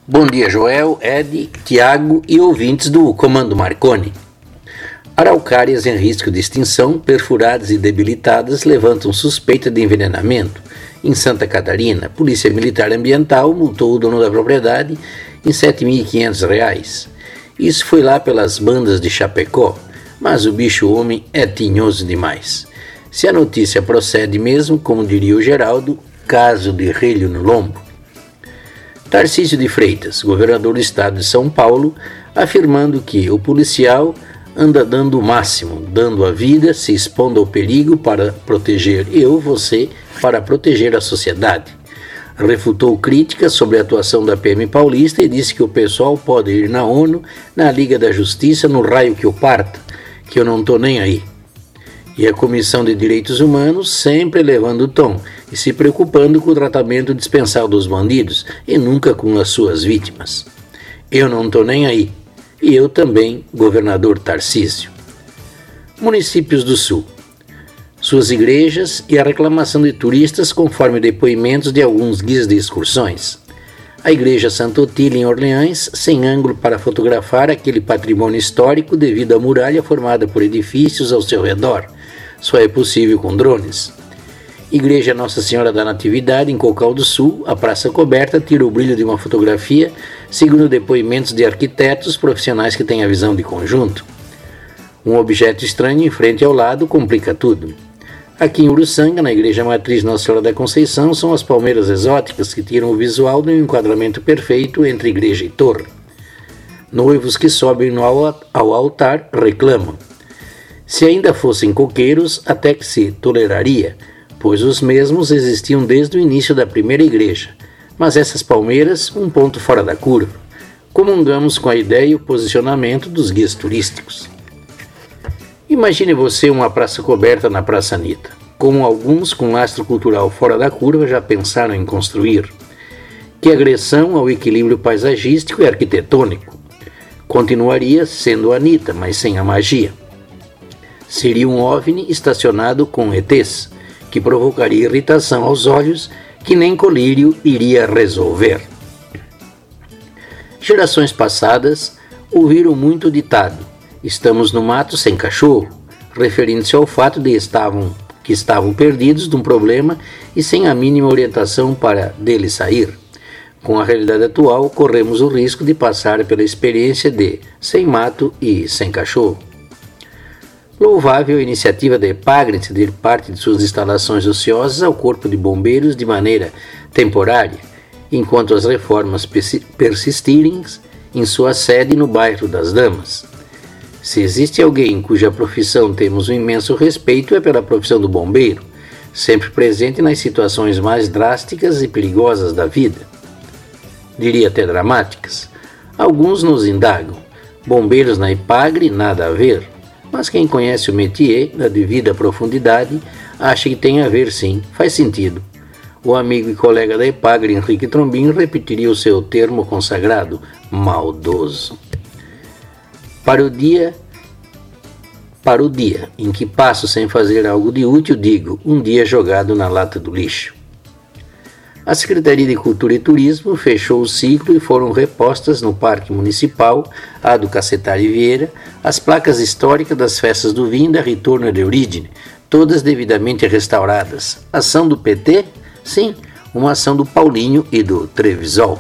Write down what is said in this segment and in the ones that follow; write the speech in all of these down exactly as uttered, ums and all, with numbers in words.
Bom dia, Joel, Ed, Tiago e ouvintes do Comando Marconi. Araucárias em risco de extinção, perfuradas e debilitadas, levantam suspeita de envenenamento. Em Santa Catarina, Polícia Militar Ambiental multou o dono da propriedade em sete mil e quinhentos reais. Isso foi lá pelas bandas de Chapecó, mas o bicho-homem é tinhoso demais. Se a notícia procede mesmo, como diria o Geraldo, caso de relho no lombo. Tarcísio de Freitas, governador do estado de São Paulo, afirmando que o policial anda dando o máximo, dando a vida, se expondo ao perigo para proteger eu, você, para proteger a sociedade. Refutou críticas sobre a atuação da P M paulista e disse que o pessoal pode ir na ONU, na Liga da Justiça, no raio que o parta, que eu não tô nem aí. E a Comissão de Direitos Humanos sempre levando o tom e se preocupando com o tratamento dispensado dos bandidos e nunca com as suas vítimas. Eu não tô nem aí. E eu também, governador Tarcísio. Municípios do Sul. Suas igrejas e a reclamação de turistas conforme depoimentos de alguns guias de excursões. A Igreja Santa Otília em Orleans, sem ângulo para fotografar aquele patrimônio histórico devido à muralha formada por edifícios ao seu redor. Só é possível com drones. Igreja Nossa Senhora da Natividade, em Cocal do Sul, a praça coberta tira o brilho de uma fotografia, segundo depoimentos de arquitetos profissionais que têm a visão de conjunto. Um objeto estranho em frente ao lado complica tudo. Aqui em Uruçanga, na Igreja Matriz Nossa Senhora da Conceição, são as palmeiras exóticas que tiram o visual de um enquadramento perfeito entre igreja e torre. Noivos que sobem no ao altar reclamam. Se ainda fossem coqueiros, até que se toleraria, pois os mesmos existiam desde o início da primeira igreja, mas essas palmeiras, um ponto fora da curva. Comungamos com a ideia e o posicionamento dos guias turísticos. Imagine você uma praça coberta na Praça Anitta, como alguns com lastro cultural fora da curva já pensaram em construir. Que agressão ao equilíbrio paisagístico e arquitetônico. Continuaria sendo a Anitta, mas sem a magia. Seria um OVNI estacionado com E Tês, que provocaria irritação aos olhos que nem colírio iria resolver. Gerações passadas ouviram muito ditado: estamos no mato sem cachorro, referindo-se ao fato de estavam, que estavam perdidos de um problema e sem a mínima orientação para dele sair. Com a realidade atual, corremos o risco de passar pela experiência de sem mato e sem cachorro. Louvável a iniciativa da EPAGRE em ceder parte de suas instalações ociosas ao Corpo de Bombeiros de maneira temporária, enquanto as reformas persistirem em sua sede no bairro das Damas. Se existe alguém cuja profissão temos um imenso respeito, é pela profissão do bombeiro, sempre presente nas situações mais drásticas e perigosas da vida. Diria até dramáticas. Alguns nos indagam: bombeiros na EPAGRE, nada a ver. Mas quem conhece o métier na devida profundidade acha que tem a ver sim, faz sentido. O amigo e colega da EPAGRE, Henrique Trombin, repetiria o seu termo consagrado: maldoso. Para o dia, para o dia em que passo sem fazer algo de útil, digo, um dia jogado na lata do lixo. A Secretaria de Cultura e Turismo fechou o ciclo e foram repostas no Parque Municipal, a do Cacetari Vieira, as placas históricas das festas do vinho da Retorno de Origine, todas devidamente restauradas. Ação do P T? Sim, uma ação do Paulinho e do Trevisol.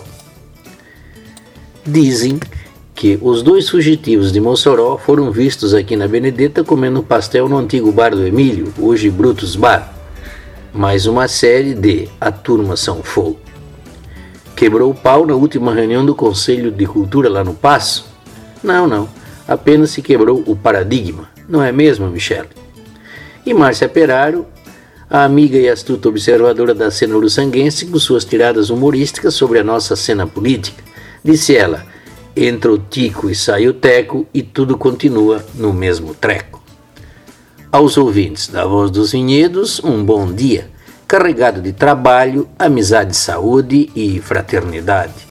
Dizem que os dois fugitivos de Mossoró foram vistos aqui na Benedetta comendo pastel no antigo bar do Emílio, hoje Brutus Bar. Mais uma série de A Turma São Fogo. Quebrou o pau na última reunião do Conselho de Cultura lá no Paço? Não, não. Apenas se quebrou o paradigma. Não é mesmo, Michele? E Márcia Peraro, a amiga e astuta observadora da cena uruçanguense, com suas tiradas humorísticas sobre a nossa cena política, disse ela: entra o tico e sai o teco e tudo continua no mesmo treco. Aos ouvintes da Voz dos Vinhedos, um bom dia, carregado de trabalho, amizade, saúde e fraternidade.